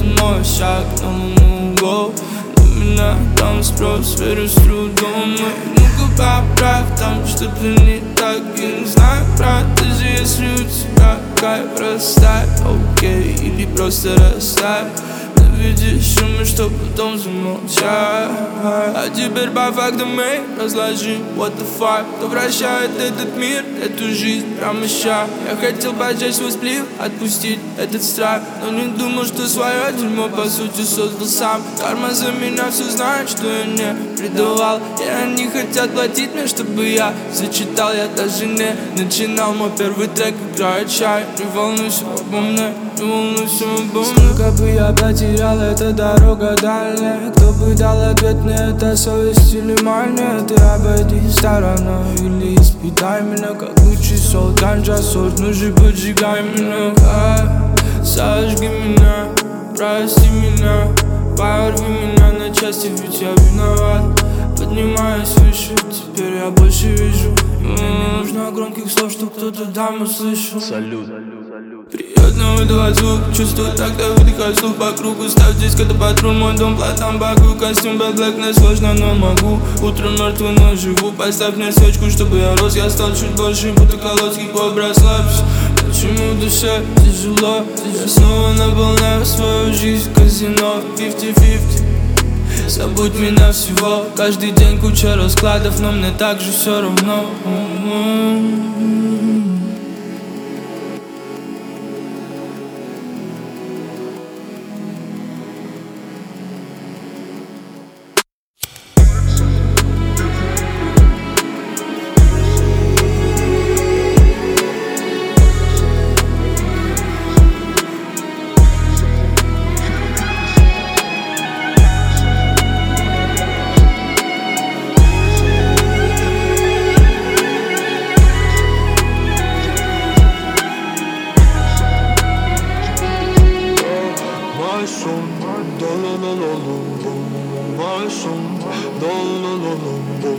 мой шаг на луну, гоу. На меня там спрос, верю с трудом. Ну-ка поправь там, что-то не так. Я не знаю, брат, даже если у тебя кайф, расставь, окей, или просто расставь. Видишь шумы, что потом замолчать. А теперь по фактам мы разложим what the fuck. Кто вращает этот мир, эту жизнь прямо ща. Я хотел почать свой сплив, отпустить этот страх, но не думал, что свое дерьмо по сути создал сам. Карма за меня все знает, что я не предавал. И они хотят платить мне, чтобы я зачитал. Я даже не начинал, мой первый трек играет чай. Не волнуйся обо мне, не волнуйся обо мне. Сколько бы я потерял, эта дорога дальняя. Кто бы дал ответ мне, это совесть или мания? Ты обойди стороной или испытай меня, как лучший солд, ганджа, сорт, ну же поджигай меня. Сожги меня, прости меня, порви меня на части, ведь я виноват. Поднимаюсь выше, теперь я больше вижу. Мне не нужно громких слов, чтоб кто-то там услышал. Салют. Приятно выдавать звук, чувствую так-то выдыхаю слух по кругу. Ставь здесь когда патруль, мой дом, платам, баку. Костюм Bad Black, мне сложно, но могу. Утром мертвый, но живу. Поставь мне свечку, чтобы я рос. Я стал чуть больше, будто колодский кобра, расслабься. Почему в душе тяжело? Я снова наполняю свою жизнь, казино 50-50. Забудь меня всего. Каждый день куча раскладов, но мне так же все равно. My son,